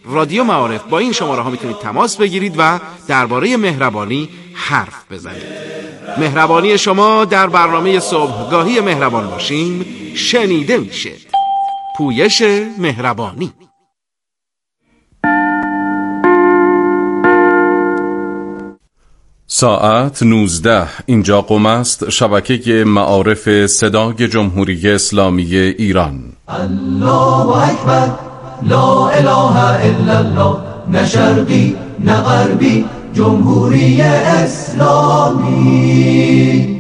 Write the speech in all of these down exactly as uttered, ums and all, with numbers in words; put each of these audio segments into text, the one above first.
رادیو معارف با این شماره ها میتونید تماس بگیرید و درباره مهربانی حرف بزنید. مهربانی شما در برنامه صبحگاهی مهربان باشیم شنیده میشه. پویش مهربانی. ساعت نوزده. اینجا قم است، شبکه معارف صدای جمهوری اسلامی ایران. الله اکبر، لا اله الا الله، نه شرقی نه غربی، جمهوری اسلامی.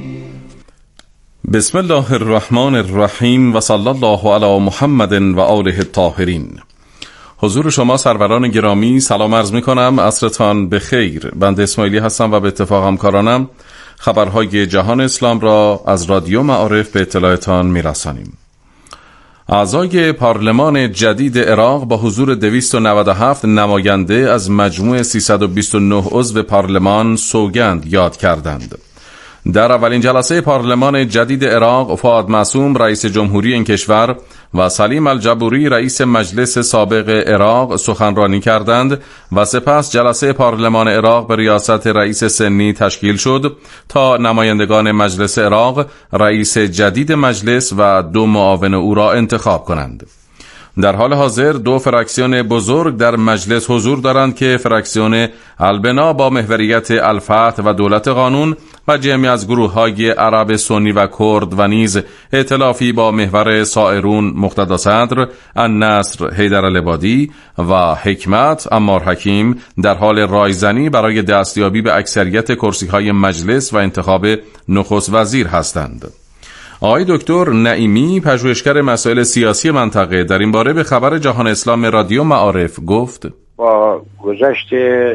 بسم الله الرحمن الرحیم و صلی الله علی محمد و آله الطاهرین. حضور شما سروران گرامی سلام عرض می کنم، عصرتان بخیر. بنده اسماعیلی هستم و به اتفاق همکارانم خبرهای جهان اسلام را از رادیو معارف به اطلاعتان می رسانیم. اعضای پارلمان جدید عراق با حضور دویست و نود و هفت نماینده از مجموع سیصد و بیست و نه عضو پارلمان سوگند یاد کردند. در اولین جلسه پارلمان جدید عراق، فؤاد معصوم رئیس جمهوری این کشور و سلیم الجبوری رئیس مجلس سابق عراق سخنرانی کردند و سپس جلسه پارلمان عراق به ریاست رئیس سنی تشکیل شد تا نمایندگان مجلس عراق رئیس جدید مجلس و دو معاون او را انتخاب کنند. در حال حاضر دو فراکسیون بزرگ در مجلس حضور دارند که فراکسیون البنا با محوریت الفتح و دولت قانون و جمعی از گروه‌های عرب سنی و کرد و نیز ائتلافی با محور سائرون مقتدا صدر، النصر حیدرالعبادی و حکمت عمار حکیم در حال رایزنی برای دستیابی به اکثریت کرسی‌های مجلس و انتخاب نخست وزیر هستند. آقای دکتر نعیمی پژوهشگر مسائل سیاسی منطقه در این باره به خبر جهان اسلام رادیو معارف گفت: با گذشت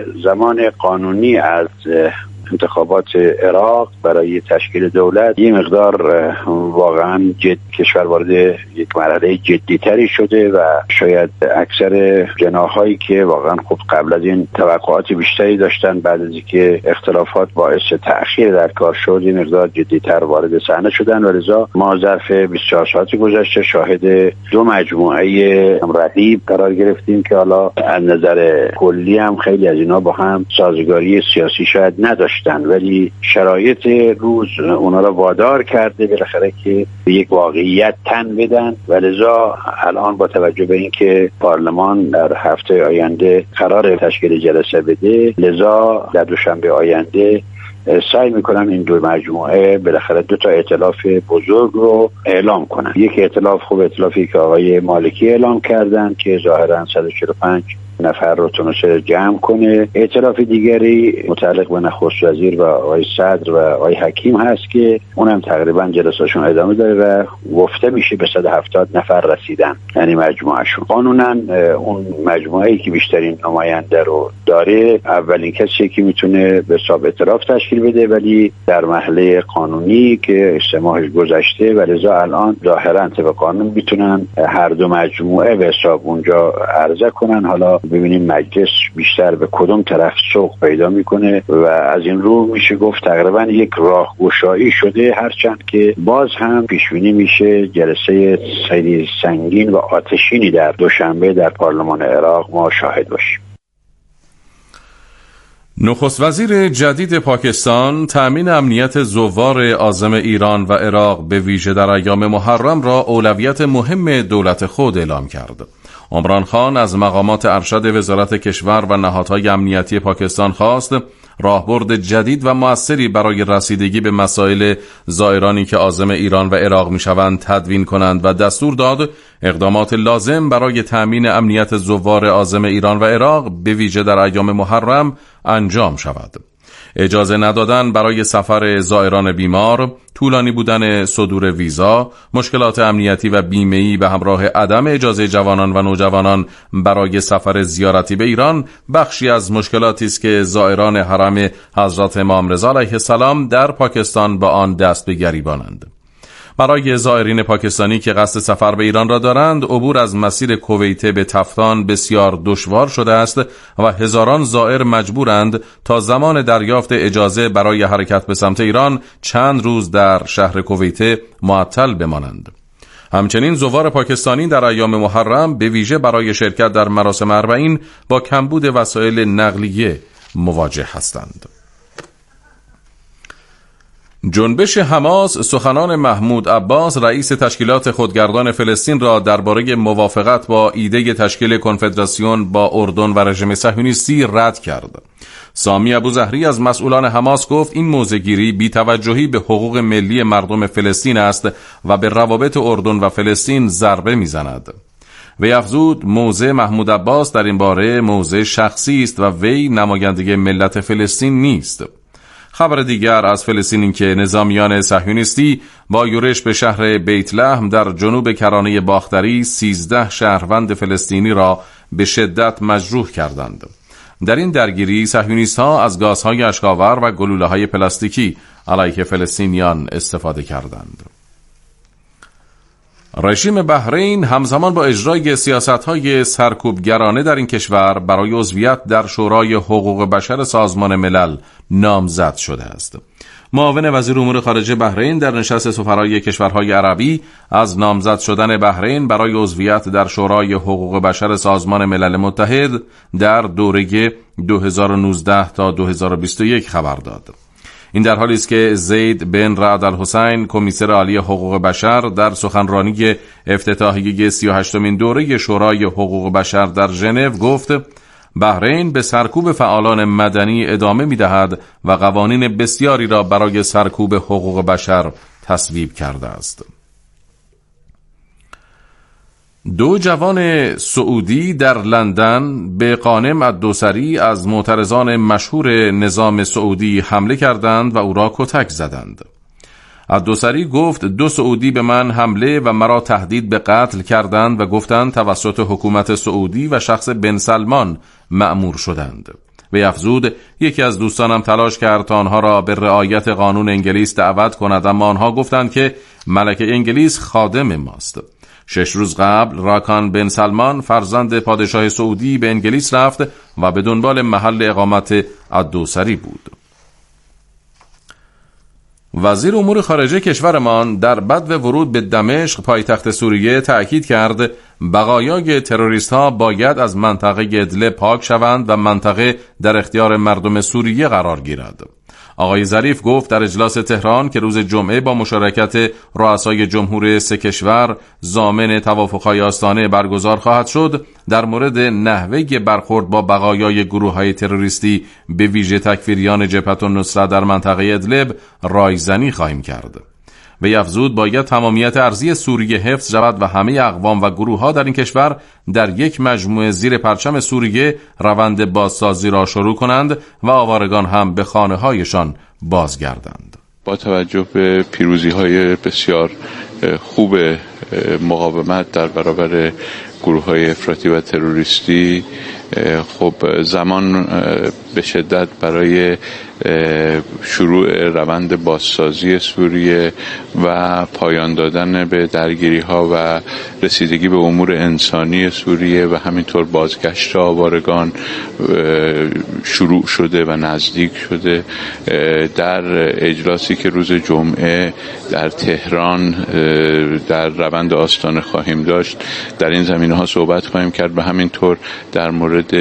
زمان قانونی از انتخابات عراق برای تشکیل دولت یه مقدار واقعا جد کشور وارد یک مرحله جدی‌تری شده و شاید اکثر جناح‌هایی که واقعا خب قبل از این توقعات بیشتری داشتن، بعد از اینکه اختلافات باعث تأخیر در کار شد یه مقدار جدی‌تر وارد صحنه شدن و لذا ما ظرف بیست و چهار ساعت گذشته شاهد دو مجموعه رقیب قرار گرفتیم که حالا از نظر کلی هم خیلی از اینا با هم سازگاری سیاسی شاید نداشتن، ولی شرایط روز اونا را وادار کرده بالاخره که به یک واقعیت تن بدن و لذا الان با توجه به اینکه پارلمان در هفته آینده قرار تشکیل جلسه بده، لذا در دوشنبه آینده سعی میکنن این دو مجموعه بالاخره دو تا ائتلاف بزرگ رو اعلام کنن. یک ائتلاف خوب ائتلافی که آقای مالکی اعلام کردن که ظاهرا صد و چهل و پنج نفر رو تونسته جمع کنه. ائتلاف دیگری متعلق به نخست وزیر و آقای صدر و آقای حکیم هست که اونم تقریبا جلسه‌شون ادامه داره و گفته میشه به صد و هفتاد نفر رسیدن، یعنی مجموعهشون. قانونا اون مجموعه‌ای که بیشترین نماینده رو داره اولین کسی که میتونه به حساب ائتلاف تشکیل بده، ولی در مرحله قانونی که سه ماه گذشته و لذا الان ظاهرا طبق قانون میتونن هر دو مجموعه به حساب اونجا عرضه کنن. حالا ببینیم مجلس بیشتر به کدوم طرف سوق پیدا میکنه و از این رو میشه گفت تقریبا یک راهگشایی شده، هرچند که باز هم پیشبینی میشه جلسه خیلی سنگین و آتشینی در دوشنبه در پارلمان عراق ما شاهد باشیم. نخست وزیر جدید پاکستان تأمین امنیت زوار عازم ایران و عراق به ویژه در ایام محرم را اولویت مهم دولت خود اعلام کرد. عمران خان از مقامات ارشد وزارت کشور و نهادهای امنیتی پاکستان خواست راهبرد جدید و مؤثری برای رسیدگی به مسائل زائرانی که عازم ایران و عراق میشوند تدوین کنند و دستور داد اقدامات لازم برای تأمین امنیت زوار عازم ایران و عراق به ویژه در ایام محرم انجام شود. اجازه ندادن برای سفر زائران بیمار، طولانی بودن صدور ویزا، مشکلات امنیتی و بیمه‌ای به همراه عدم اجازه جوانان و نوجوانان برای سفر زیارتی به ایران بخشی از مشکلاتی است که زائران حرم حضرت امام رضا علیه السلام در پاکستان با آن دست به گریبانند. برای زائرین پاکستانی که قصد سفر به ایران را دارند، عبور از مسیر کویته به تفتان بسیار دشوار شده است و هزاران زائر مجبورند تا زمان دریافت اجازه برای حرکت به سمت ایران چند روز در شهر کویته معطل بمانند. همچنین زوار پاکستانی در ایام محرم به ویژه برای شرکت در مراسم اربعین با کمبود وسایل نقلیه مواجه هستند. جنبش حماس سخنان محمود عباس رئیس تشکیلات خودگردان فلسطین را درباره موافقت با ایده تشکیل کنفدراسیون با اردن و رژیم صهیونیستی رد کرد. سامی ابوزهری از مسئولان حماس گفت این موضع‌گیری بی‌توجهی به حقوق ملی مردم فلسطین است و به روابط اردن و فلسطین ضربه می‌زند. وی افزود موضع محمود عباس در این باره موضع شخصی است و وی نماینده ملت فلسطین نیست. خبر دیگر از فلسطین این که نظامیان صهیونیستی با یورش به شهر بیت لحم در جنوب کرانه باختری سیزده شهروند فلسطینی را به شدت مجروح کردند. در این درگیری صهیونیست‌ها از گازهای اشک‌آور و گلوله‌های پلاستیکی علیه فلسطینیان استفاده کردند. رژیم بحرین همزمان با اجرای سیاست‌های سرکوبگرانه در این کشور برای عضویت در شورای حقوق بشر سازمان ملل نامزد شده است. معاون وزیر امور خارجه بحرین در نشست سفرای کشورهای عربی از نامزد شدن بحرین برای عضویت در شورای حقوق بشر سازمان ملل متحد در دوره دو هزار و نوزده تا دو هزار و بیست و یک خبر داد. این در حالی است که زید بن رعد الحسین کمیسر عالی حقوق بشر در سخنرانی افتتاحیه سی و هشتمین دوره شورای حقوق بشر در ژنو گفت بحرین به سرکوب فعالان مدنی ادامه می‌دهد و قوانین بسیاری را برای سرکوب حقوق بشر تصویب کرده است. دو جوان سعودی در لندن به قانم الدوسری از معترضان مشهور نظام سعودی حمله کردند و او را کتک زدند. الدوسری گفت دو سعودی به من حمله و مرا تهدید به قتل کردند و گفتند توسط حکومت سعودی و شخص بن سلمان مأمور شدند. و افزود یکی از دوستانم تلاش کرد تا آنها را به رعایت قانون انگلیس دعوت کند، اما آنها گفتند که ملکه انگلیس خادم ماست. شش روز قبل راکان بن سلمان فرزند پادشاه سعودی به انگلیس رفت و به دنبال محل اقامت الدوسری بود. وزیر امور خارجه کشورمان در بدو ورود به دمشق پایتخت سوریه تأکید کرد بقایای تروریست‌ها باید از منطقه ادلب پاک شوند و منطقه در اختیار مردم سوریه قرار گیرد. آقای ظریف گفت در اجلاس تهران که روز جمعه با مشارکت رؤسای جمهور سه کشور ضامن توافق‌های آستانه برگزار خواهد شد، در مورد نحوه برخورد با بقایای گروه‌های تروریستی به ویژه تکفیریان جبهة النصرة در منطقه ادلب رایزنی خواهیم کرد. وی افزود باید تمامیت ارضی سوریه حفظ شود و همه اقوام و گروه‌ها در این کشور در یک مجموعه زیر پرچم سوریه روند بازسازی را شروع کنند و آوارگان هم به خانه‌هایشان بازگردند. با توجه به پیروزی‌های بسیار خوب مقاومت در برابر گروه‌های افراطی و تروریستی، خب زمان به شدت برای شروع روند بازسازی سوریه و پایان دادن به درگیری‌ها و رسیدگی به امور انسانی سوریه و همینطور بازگشت آوارگان شروع شده و نزدیک شده. در اجلاسی که روز جمعه در تهران در روند آستانه خواهیم داشت در این زمینه‌ها صحبت خواهیم کرد و همینطور در مورد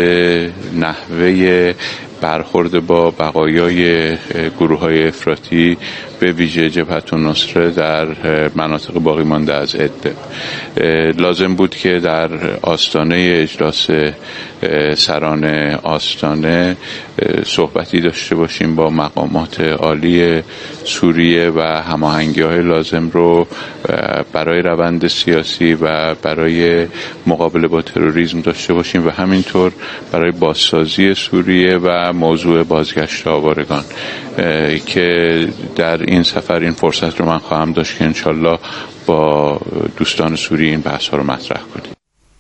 نحوه برخورد با بقایای گروه‌های افراطی به ویژه جبهة النصره در مناطق باقی مانده از ادلب. لازم بود که در آستانه اجلاس سران آستانه صحبتی داشته باشیم با مقامات عالی سوریه و هماهنگی‌های لازم رو برای روند سیاسی و برای مقابله با تروریسم داشته باشیم و همینطور برای بازسازی سوریه و موضوع بازگشت آوارگان که در این سفر این فرصت رو من خواهم داشت که انشالله با دوستان سوریه این بحث ها رو مطرح کنیم.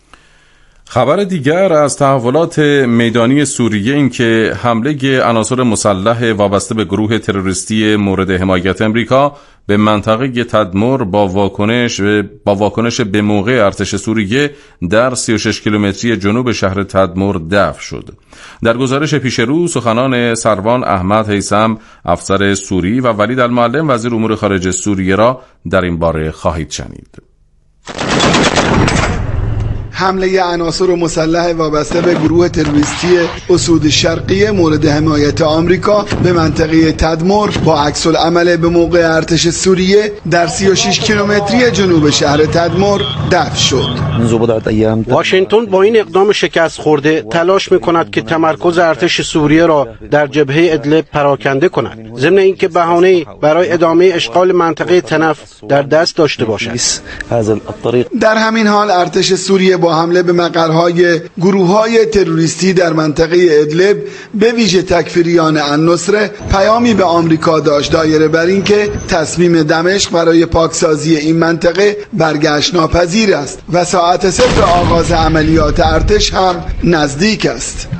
خبر دیگر از تحولات میدانی سوریه این که حمله عناصر مسلح وابسته به گروه تروریستی مورد حمایت امریکا به منطقه تدمر با واکنش با واکنش به موقع ارتش سوریه در سی و شش کیلومتری جنوب شهر تدمر دفع شد. در گزارش پیش رو سخنان سروان احمد هیثم افسر سوری و ولید المعلم وزیر امور خارجه سوریه را در این باره خواهید شنید. حمله عناصر مسلح وابسته به گروه تروریستی اسود شرقی مورد حمایت آمریکا به منطقه تدمر با عکس العمل به موقع ارتش سوریه در سی و شش کیلومتری جنوب شهر تدمر دفع شد. واشنگتن با این اقدام شکست خورده تلاش می‌کند که تمرکز ارتش سوریه را در جبهه ادلب پراکنده کند، ضمن اینکه بهانه‌ای برای ادامه اشغال منطقه تنف در دست داشته باشد. در همین حال ارتش سوریه با حمله به مقرهای گروه‌های تروریستی در منطقه ادلب به ویژه تکفیریان النصره پیامی به آمریکا داشت دایره بر این که تصمیم دمشق برای پاکسازی این منطقه برگشت ناپذیر است و ساعت صفر آغاز عملیات ارتش هم نزدیک است.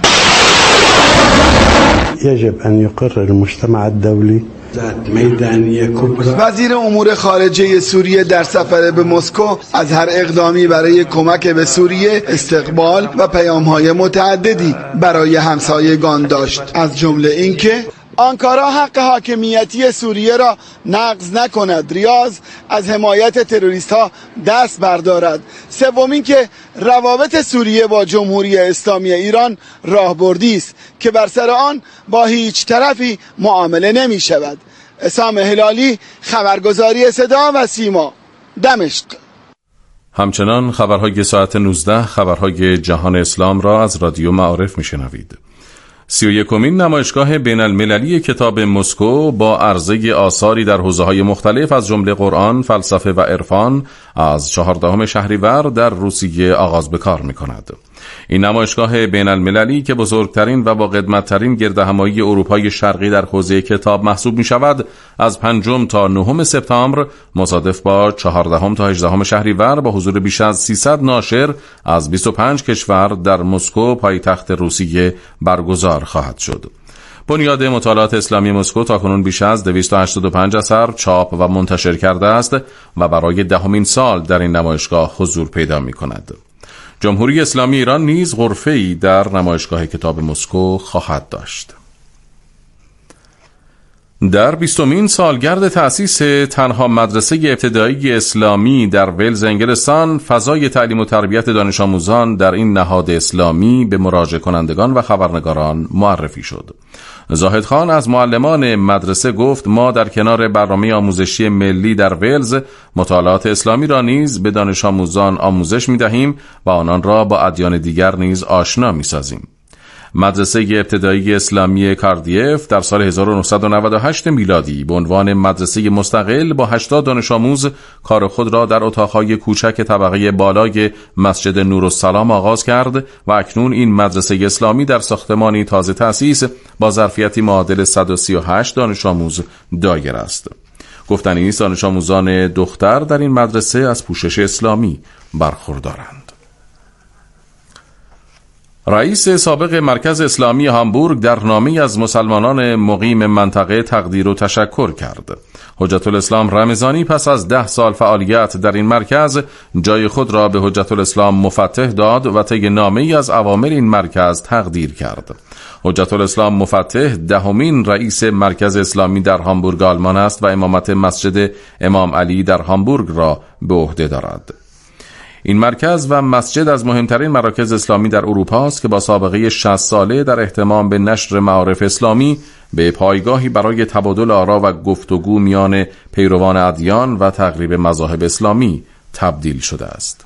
يجب أن يقر المجتمع الدولي وزیر امور خارجه سوریه در سفر به مسکو از هر اقدامی برای کمک به سوریه استقبال و پیام‌های متعددی برای همسایگان داشت، از جمله اینکه آنکارا حق حاکمیتی سوریه را نقض نکند، ریاض از حمایت تروریست ها دست بردارد، سومین که روابط سوریه با جمهوری اسلامی ایران راهبردی است که بر سر آن با هیچ طرفی معامله نمی شود. اسام هلالی، خبرگزاری صدا و سیما، دمشق. همچنان خبرهای ساعت نوزده، خبرهای جهان اسلام را از رادیو معارف میشنوید. سی و یکمین نمایشگاه بین المللی کتاب مسکو با عرضه آثاری در حوزه‌های مختلف از جمله قرآن، فلسفه و عرفان از چهاردهم شهریور در روسیه آغاز به کار می‌کند. این نمایشگاه بین المللی که بزرگترین و با قدمت‌ترین گردهمایی اروپای شرقی در حوزه کتاب محسوب می‌شود، از پنجم تا نهم سپتامبر مصادف با چهاردهم تا هجدهم شهریور با حضور بیش از سیصد ناشر از بیست و پنج کشور در مسکو پایتخت روسیه برگزار خواهد شد. بنیاد مطالعات اسلامی مسکو تاکنون بیش از دویست و هشتاد و پنج اثر چاپ و منتشر کرده است و برای دهمین سال در این نمایشگاه حضور پیدا می‌کند. جمهوری اسلامی ایران نیز غرفه‌ای در نمایشگاه کتاب مسکو خواهد داشت. در بیستمین سالگرد تأسیس تنها مدرسه ابتدایی اسلامی در ولز انگلستان، فضای تعلیم و تربیت دانش آموزان در این نهاد اسلامی به مراجع کنندگان و خبرنگاران معرفی شد. زاهد خان از معلمان مدرسه گفت: ما در کنار برنامه آموزشی ملی در ولز مطالعات اسلامی را نیز به دانش آموزان آموزش می دهیم و آنان را با ادیان دیگر نیز آشنا می سازیم. مدرسه ابتدایی اسلامی کاردیف در سال هزار و نهصد و نود و هشت میلادی به عنوان مدرسه مستقل با هشتاد دانش آموز کار خود را در اتاقهای کوچک طبقه بالای مسجد نورالسلام آغاز کرد و اکنون این مدرسه اسلامی در ساختمانی تازه تأسیس با ظرفیتی معادل صد و سی و هشت دانش آموز دایر است. گفتنی است دانش آموزان دختر در این مدرسه از پوشش اسلامی برخوردارند. رئیس سابق مرکز اسلامی هامبورگ در نامه‌ای از مسلمانان مقیم منطقه تقدیر و تشکر کرد. حجت الاسلام رمضانی پس از ده سال فعالیت در این مرکز جای خود را به حجت الاسلام مفتح داد و طی نامه‌ای از اوامر این مرکز تقدیر کرد. حجت الاسلام مفتح دهمین رئیس مرکز اسلامی در هامبورگ آلمان است و امامت مسجد امام علی در هامبورگ را به عهده دارد. این مرکز و مسجد از مهمترین مراکز اسلامی در اروپا است که با سابقه شصت ساله در اهتمام به نشر معارف اسلامی به پایگاهی برای تبادل آرا و گفتگو میان پیروان ادیان و تقریب مذاهب اسلامی تبدیل شده است.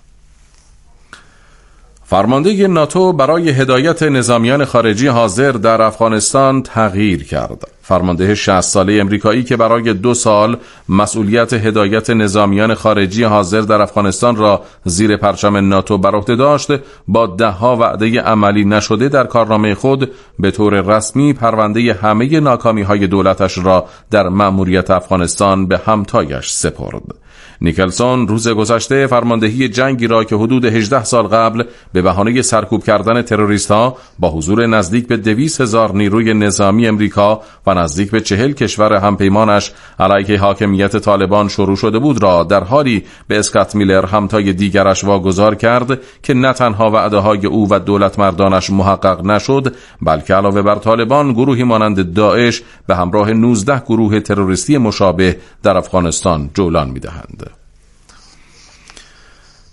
فرمانده ناتو برای هدایت نظامیان خارجی حاضر در افغانستان تغییر کرد. فرمانده شصت ساله امریکایی که برای دو سال مسئولیت هدایت نظامیان خارجی حاضر در افغانستان را زیر پرچم ناتو بر عهده داشت، با ده‌ها وعده عملی نشده در کارنامه خود به طور رسمی پرونده همه ناکامی‌های دولتش را در مأموریت افغانستان به همتایش سپرد. نیکلسون روز گذشته فرماندهی جنگی را که حدود هجده سال قبل به بهانه سرکوب کردن تروریست‌ها با حضور نزدیک به دویست هزار نیروی نظامی امریکا و نزدیک به چهل کشور همپیمانش علیه حاکمیت طالبان شروع شده بود را در حالی به اسکات میلر همتای دیگرش واگذار کرد که نه تنها وعده‌های او و دولت مردانش محقق نشد، بلکه علاوه بر طالبان گروهی مانند داعش به همراه نوزده گروه تروریستی مشابه در افغانستان جولان می‌دهند.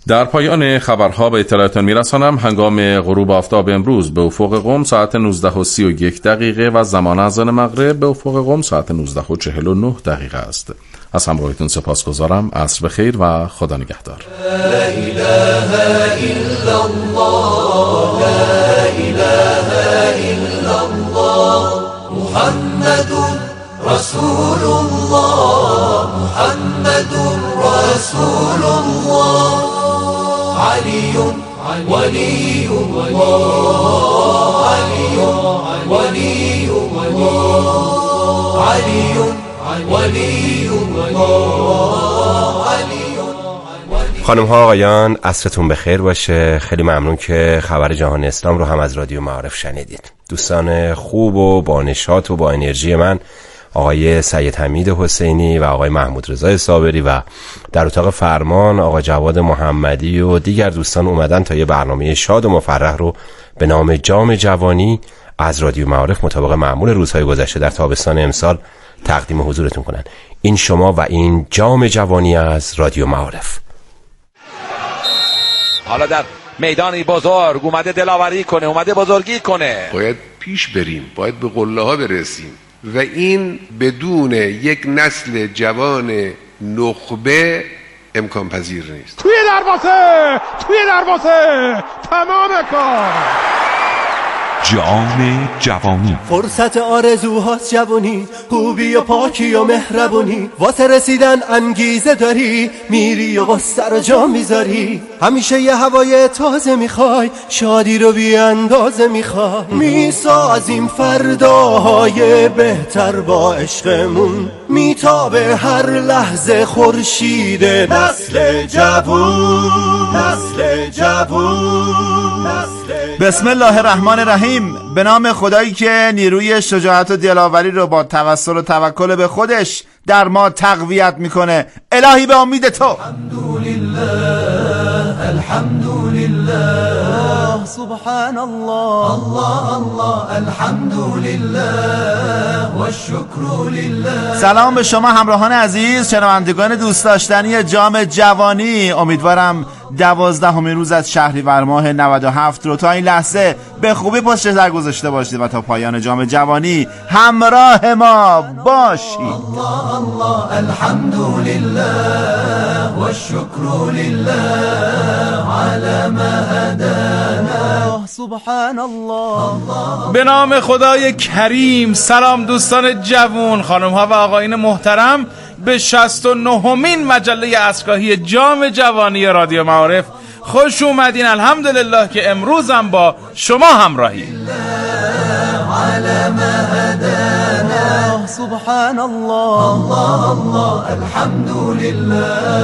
در پایان خبرها به اطلاعتان میرسانم هنگام غروب آفتاب امروز به افق قم ساعت نوزده و سی و یک دقیقه و زمان اذان مغرب به افق قم ساعت نوزده و چهل و نه دقیقه است. از همراهیتون سپاسگزارم. عصر بخیر و خدا نگهدار. لا اله الا الله لا اله الا الله محمد رسول الله محمد رسول الله علی ولی الله علی ولی الله علی ولی الله علی. خانم ها آقایان عصرتون بخیر باشه. خیلی ممنون که خبر جهان اسلام رو هم از رادیو معارف شنیدید. دوستان خوب و با نشاط و با انرژی من آقای سید حمید حسینی و آقای محمود رضا صابری و در اتاق فرمان آقای جواد محمدی و دیگر دوستان اومدن تا یه برنامه شاد و مفرح رو به نام جام جوانی از رادیو معارف مطابق معمول روزهای گذشته در تابستان امسال تقدیم حضورتون کنن. این شما و این جام جوانی از رادیو معارف. حالا در میدانی بزرگ اومده دلاوری کنه، اومده بزرگی کنه. باید پیش بریم، باید به قله ها برسیم و این بدون یک نسل جوان نخبه امکان پذیر نیست. توی دروازه، توی دروازه تمام کار. جام جوانی فرصت آرزوهاست جوانی، خوبی و پاکی و مهربونی، واسه رسیدن انگیزه داری، میری و غصه رو جا میذاری، همیشه یه هوای تازه میخوای، شادی رو بی اندازه میخوای، میسازیم فرداهای بهتر با عشقمون، میتابه هر لحظه خورشید نسل جوون، نسل جوون، نسل. بسم الله الرحمن الرحیم. به نام خدایی که نیروی شجاعت و دلاوری رو با توسل و توکل به خودش در ما تقویت میکنه. الهی به امید تو. الحمدلله الحمدلله سبحان الله الله الله الحمدلله و شکر لله. سلام به شما همراهان عزیز، شنوندگان دوست داشتنی جام جوانی. امیدوارم دوازدهمین روز از شهریور ماه نود و هفت رو تا این لحظه به خوبی پشت سر گذاشته باشید و تا پایان جام جوانی همراه ما باشید. الله الله الحمدلله و شکر لله على ما هدانا سبحان الله. به نام خدای کریم. سلام دوستان جوان، خانم ها و آقایان محترم، به شصت و نهمین مجله عصرگاهی جام جوانی رادیو معارف خوش اومدین. الحمدلله که امروز هم با شما همراهی. سبحان الله الله الله الحمدلله.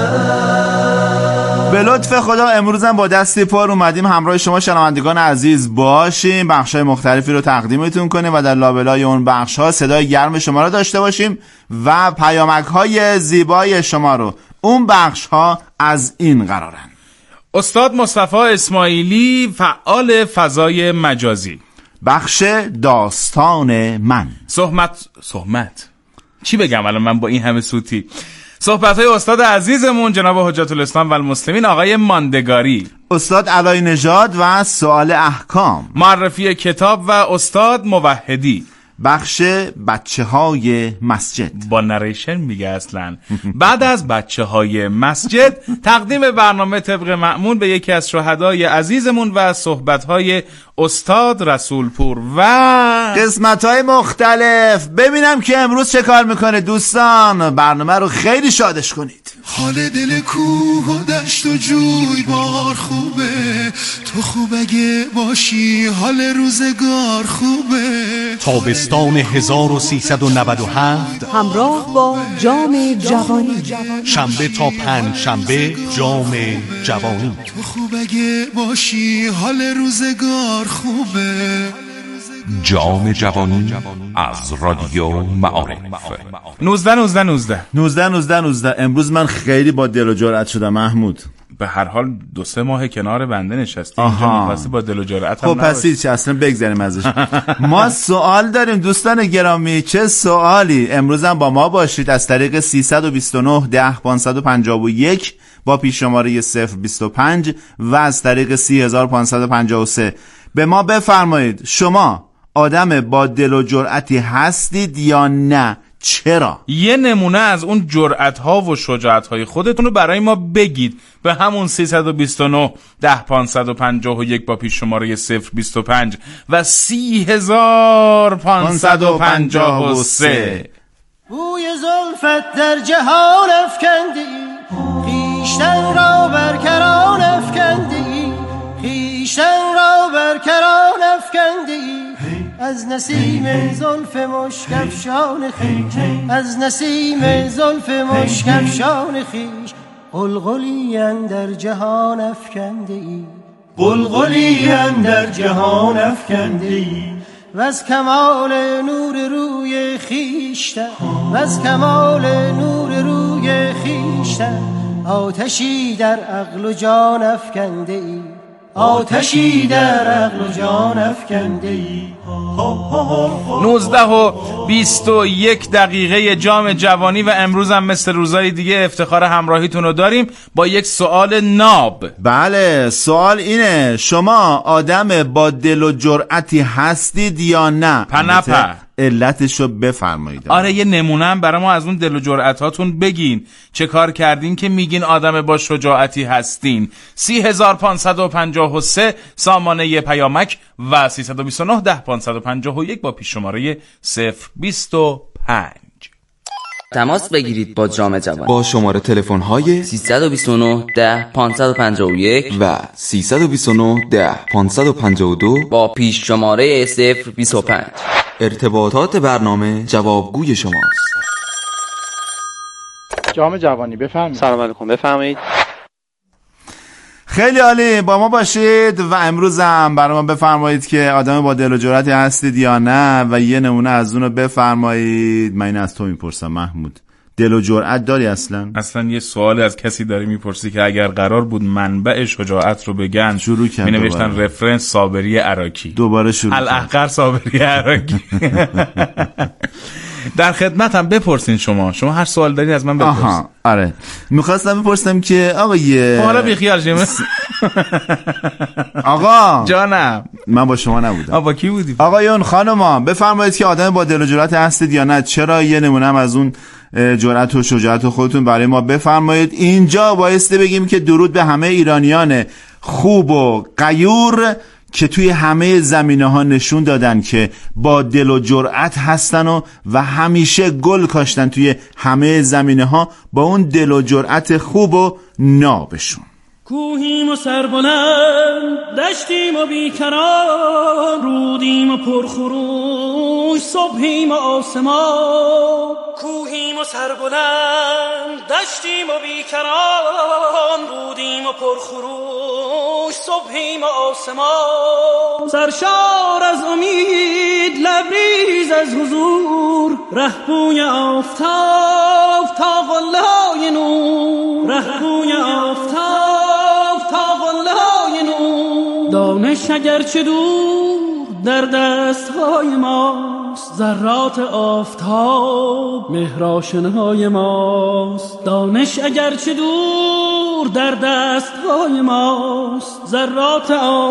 به لطف خدا امروز هم با دستی پر اومدیم همراه شما شنوندگان عزیز باشیم، بخشای مختلفی رو تقدیمتون کنیم و در لابلای اون بخش‌ها صدای گرم شما رو داشته باشیم و پیامک‌های زیبای شما رو. اون بخش‌ها از این قرارن: استاد مصطفی اسماعیلی، فعال فضای مجازی، بخش داستان من، صحبت صحبت چی بگم الان من با این همه صوتی، صحبت‌های استاد عزیزمون جناب حجت الاسلام و المسلمین آقای ماندگاری، استاد علای نژاد و سوال احکام، معرفی کتاب و استاد موحدی، بخش بچه های مسجد با نریشن میگه اصلا. بعد از بچه های مسجد تقدیم برنامه طبق معمول به یکی از شهدای عزیزمون و صحبت‌های استاد رسولپور و قسمت‌های مختلف. ببینم که امروز چه کار میکنه. دوستان برنامه رو خیلی شادش کنید. حال دل کوه و دشت و جوی بار خوبه، تو خوب اگه باشی حال روزگار خوبه. تابستان هزار و سیصد و نود و هفت همراه با جام جوانی، شنبه تا پنج شنبه جام جوانی. تو خوب اگه باشی حال روزگار خوبه. جام جوانی از رادیو معارف. نوزده نوزده نوزده نوزده نوزده نوزده. امروز من خیلی با دل و جرأت شدم محمود. به هر حال دو سه ماه کنار بنده نشستی اینجا، می‌خواستی با دل و جرأت هم خب پس هیچ، اصلا بگذاریم ازش. ما سوال داریم دوستان گرامی. چه سوالی؟ امروز هم با ما باشید از طریق سیصد و بیست و نه ده پانصد و پنجاه و یک با پیش شماره صفر بیست و پنج و از طریق سی هزار و پانصد و پنجاه و سه. به ما بفرمایید شما آدم با دل و جرأتی هستید یا نه؟ چرا؟ یه نمونه از اون جرأت‌ها و شجاعت‌های خودتون رو برای ما بگید به همون سیصد و بیست و نه ده پانصد و پنجاه و یک با پیش شماره صفر بیست و پنج و سی هزار و پانصد و پنجاه و سه. بوی زلفت در جهان افکندی، خویشتن را بر کران افکندی، خویشتن را بر کران افکندی، از نسیم زلف مشکفشان خویش، از نسیم زلف مشکفشان خویش، قلقلی اندر جهان افکندی، قلقلی اندر جهان افکندی، وز کمال نور روی خویشتن، وز کمال نور روی خویشتن، آتشی در عقل و جان افکنده ای، آتشی در عقل و جان افکنده ای. نوزده و بیست و یک دقیقه جام جوانی و امروز هم مثل روزهای دیگه افتخار همراهیتون رو داریم با یک سوال ناب. بله، سوال اینه شما آدم با دل و جرأتی هستید یا نه؟ پنپه علتشو بفرمایید. آره یه نمونه هم برای ما از اون دل و جرأتاتون بگین، چه کار کردین که میگین آدم با شجاعتی هستین. سی هزار و پانصد و پنجاه و سه سامانه پیامک و سیصد و بیست و نه ده پانصد و پنجاه و یک با پیش شماره صفر بیست و پنج. تماس بگیرید با جام جوانی با شماره تلفن های سیصد و بیست و نه ده پانصد و پنجاه و یک و سیصد و بیست و نه ده پانصد و پنجاه و دو با پیش شماره صفر بیست و پنج. ارتباطات برنامه جوابگوی شماست. جام جوانی بفرمایید. سلام علیکم، بفرمایید. خیلی عالی، با ما باشید و امروز هم برای ما بفرمایید که آدم با دل و جرأتی هستید یا نه و یه نمونه از اون رو بفرمایید. من این از تو میپرسم محمود، دل و جرأت داری اصلا؟ اصلا یه سوال از کسی داری میپرسی که اگر قرار بود منبع شجاعت رو بگن شروع کرد، می نوشتن رفرنس صابری عراقی، دوباره شروع کرد الاحقر صابری عراقی. در خدمتم، بپرسین شما شما هر سوال دارین از من بپرسین. آها آره، میخواستم بپرسم که آقای حالا بیخیال شیم. آقا جانم، من با شما نبودم. آقا کی بودی؟ آقایون خانوما بفرمایید که آدم با دل و جرأت هستید یا نه؟ چرا؟ یه نمونه هم از اون جرأت و شجاعت خودتون برای ما بفرمایید. اینجا بایسته بگیم که درود به همه ایرانیان خوب و غیور که توی همه زمینه ها نشون دادن که با دل و جرأت هستن و و همیشه گل کاشتن توی همه زمینه ها با اون دل و جرأت خوب و نابشون. کوهیم و سربلند، دشتیم و بیکران، رودیم و پرخروش، صبحیم و آسمان. کوهیم و سربلند، دشتیم و بیکران، رودیم و پرخروش، صبحیم و آسمان. سرشار از امید، لبریز از حضور، رهبوی آفتاب تا قله‌های نور، رهبوی آفتاب تا قله‌های نور. دانش اگرچه دور در دست‌های ماست، ذرات آفتاب مهرآشنای ماست. دانش اگرچه دور در دست‌های ماست، ذرات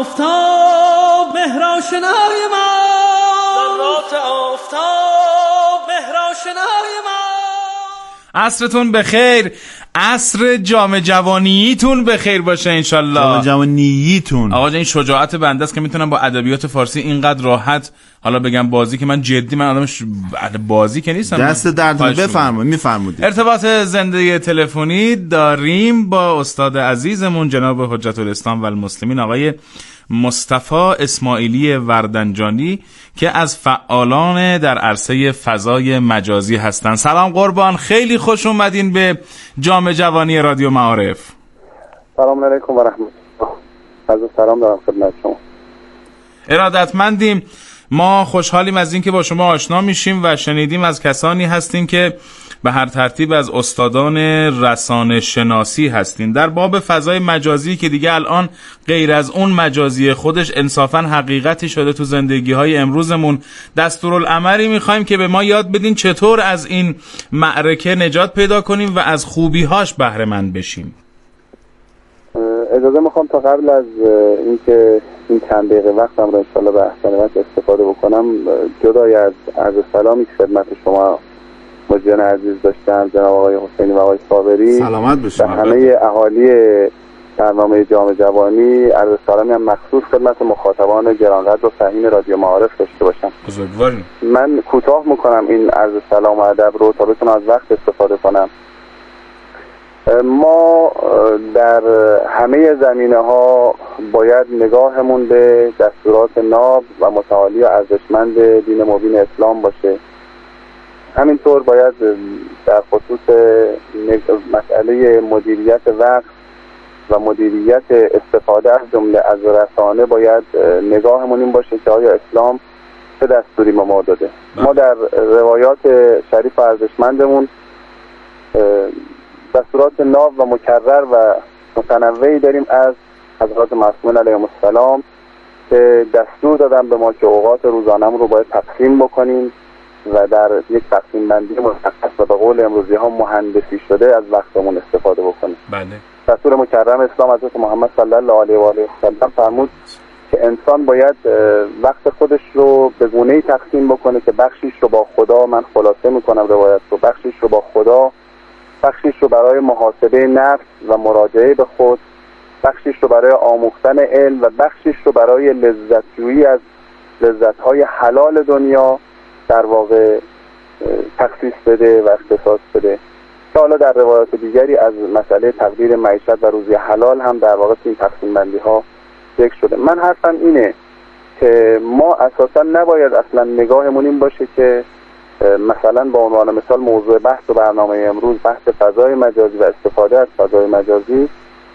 آفتاب مهرآشنای ماست. ذرات آفتاب مهرآشنای ماست. عصرتون بخیر، عصر جام جوانیتون بخیر باشه انشالله. جام جوانیتون آقا جان، این شجاعت بنده است که میتونم با ادبیات فارسی اینقدر راحت حالا بگم بازی که من جدی من آدمش بازی که نیستم. دست درد بفرمایید. میفرمودید. ارتباط زنده تلفنی داریم با استاد عزیزمون جناب حجت الاسلام و المسلمین آقای مصطفی اسماعیلی وردنجانی که از فعالان در عرصه فضای مجازی هستند. سلام قربان، خیلی خوش اومدین به جام جوانی رادیو معارف. سلام علیکم و رحمت الله. سلام دارم خدمت شما. ارادتمندیم. ما خوشحالیم از اینکه با شما آشنا میشیم و شنیدیم از کسانی هستین که به هر ترتیب از استادان رسانه شناسی هستین در باب فضای مجازی که دیگه الان غیر از اون مجازی خودش انصافا حقیقتی شده تو زندگی های امروزمون. دستورالعملی میخوایم که به ما یاد بدین چطور از این معرکه نجات پیدا کنیم و از خوبی‌هاش بهره مند بشیم. اجازه میخوام تا قبل از اینکه این چند دقیقه وقتم رو انشالله به احسن وقت استفاده بکنم، جدای از عرض سلامی که خدمت شما مجریان عزیز داشتم، جناب آقای حسینی و آقای صابری، سلامت باشید، و همه اهالی برنامه جام جوانی عرض سلامی هم مخصوص خدمت مخاطبان گرانقدر و فهیم رادیو معارف داشته باشم. بزرگواریم. من کوتاه میکنم این عرض سلام و ادب رو تا بتونم از وقت استفاده کنم. ما در همه زمینه ها باید نگاهمون به دستورات ناب و متعالی و ارزشمند دین مبین اسلام باشه. همینطور باید در خصوص مسئله مدیریت وقت و مدیریت استفاده از جمله از رسانه باید نگاهمون این باشه که آیا اسلام چه دستوری به ما داده. ما در روایات شریف و ارزشمندمون دستورات ناب و مکرر و متنوعی داریم از حضرات معصومین علیهم السلام که دستور دادن به ما که اوقات روزانه‌مون رو باید تقسیم بکنیم و در یک تقسیم بندی مشخص و به قول امروزی ها مهندسی شده از وقتمون استفاده بکنیم. بله. دستور مکرم اسلام حضرت محمد صلی الله علیه و آله و سلم فرمود که انسان باید وقت خودش رو به گونه‌ای تقسیم بکنه که بخشیش رو با خدا، من خلاصه میکنم روایت رو، بخشیش رو با خدا، بخشیش رو برای محاسبه نفس و مراجعه به خود، بخشیش رو برای آموختن علم و بخشیش رو برای لذت‌جویی از لذت‌های حلال دنیا در واقع تخصیص بده و اختصاص بده. که حالا در روایات دیگری از مسئله تقدیر معیشت و روزی حلال هم در واقع این تقسیم بندی ها ذکر شده. من حرفم اینه که ما اساسا نباید اصلا نگاهمون این باشه که مثلا با عنوان مثال موضوع بحث و برنامه امروز بحث فضای مجازی و استفاده از فضای مجازی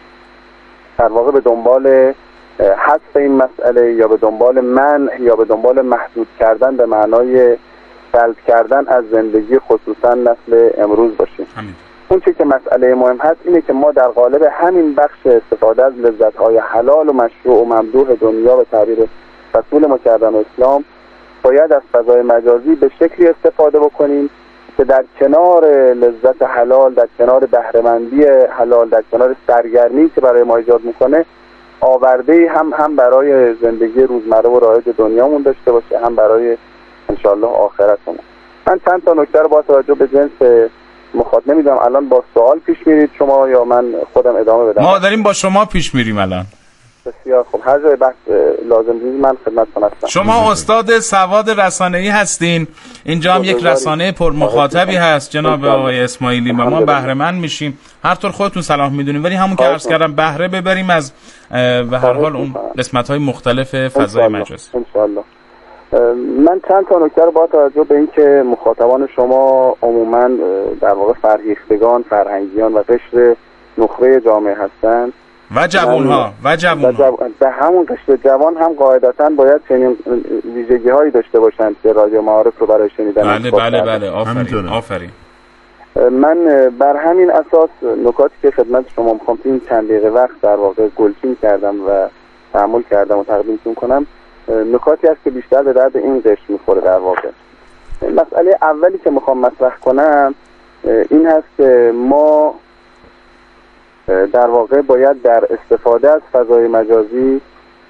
در واقع به دنبال حذف این مسئله یا به دنبال منع یا به دنبال محدود کردن به معنای سلب کردن از زندگی خصوصا نسل امروز باشیم. همین. اون چیزی که مسئله مهم هست اینه که ما در قالب همین بخش استفاده از لذت‌های حلال و مشروع و ممدوح دنیا به تعبیر رسول مکرم اسلام باید از فضای مجازی به شکلی استفاده بکنیم که در کنار لذت حلال، در کنار بهره‌مندی حلال، در کنار سرگرمی که برای ما ایجاد میکنه آورده هم هم برای زندگی روزمره و رایج دنیامون داشته باشه، هم برای انشالله آخرتمون. من چند تا نکته رو با توجه به جنس مخاطب نمیدونم الان با سوال پیش میرید شما یا من خودم ادامه بدم؟ ما داریم با شما پیش میریم الان. بسیار خوب. هر جای بحث لازم دید من خدمتتون هستم. شما استاد سواد رسانه‌ای هستین، اینجا هم یک رسانه پر مخاطبی هست جناب آقای اسماعیلی و ما بهره مند میشیم. هر طور خودتون صلاح میدونیم، ولی همون که عرض کردم بهره ببریم از به هر حال اون قسمت‌های مختلف فضای مجازی. انشالله. من چند تا نکته رو با توجه به اینکه مخاطبان شما عموما در واقع فرهیختگان، فرهنگیان و قشر نخبه جامعه هستند و جوان‌ها و جوان‌ها به همون قشر جوان هم قاعدتاً باید چنین ویژگی‌هایی داشته باشند که رادیو معارف رو برای شنیدن بله بله بله آفرین آفرین. من بر همین اساس نکاتی که خدمت شما می‌خوام این چند دقیقه وقت در واقع گلچین کردم و تأمل کردم و تقدیمتون کنم، نکاتی هست که بیشتر به درد این قشر میخوره. در واقع مسئله اولی که میخوام مطرح کنم این هست که ما در واقع باید در استفاده از فضای مجازی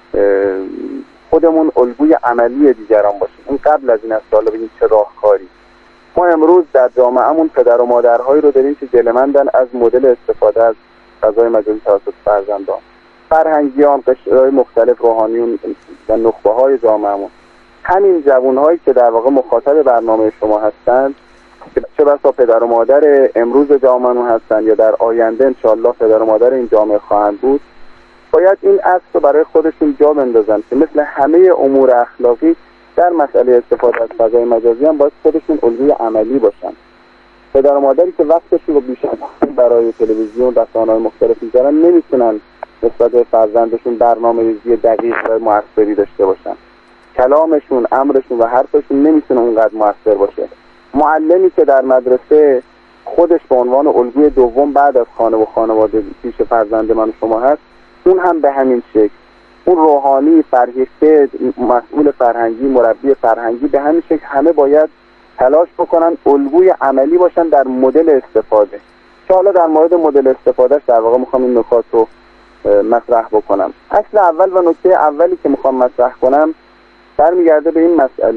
خودمون الگوی عملی دیگران باشیم. این قبل از این است که حالا ببینیم چه راهکاری. ما امروز در جامعهمون پدر و مادرهایی رو داریم که گله‌مندن از مدل استفاده از فضای مجازی توسط فرزندان، فرهنگیان، قشرهای مختلف، روحانیون و نخبه‌های جامعهمون. همین جوان‌هایی که در واقع مخاطب برنامه شما هستند که چه بسا پدر و مادر امروز جامعهمون هستند یا در آینده انشالله پدر و مادر این جامعه خواهند بود، باید این اصل رو برای خودشون جا بندازن که مثل همه امور اخلاقی در مسئله استفاده از فضای مجازی هم باید خودشون الگوی عملی باشن. پدر و مادری که وقتشون رو بیشتر برای تلویزیون، رسانه‌های مختلف می‌ذارن نمیتونن نسبت به فرزندشون برنامه‌ریزی دقیق و موثری داشته باشن. کلامشون، امرشون و حرفشون نمیتونه اونقدر موثر باشه. معلمی که در مدرسه خودش به عنوان الگوی دوم بعد از خانه و خانواده پیش فرزند من و شما هست، اون هم به همین شکل. اون روحانی، فرهیخته، مسئول فرهنگی، مربی فرهنگی به همین شکل همه باید تلاش بکنن الگوی عملی باشن در مدل استفاده. که حالا در مورد مدل استفادهش در واقع میخوام این نکات رو مطرح بکنم. اصل اول و نکته اولی که میخوام مطرح کنم برمیگرده به این مسئله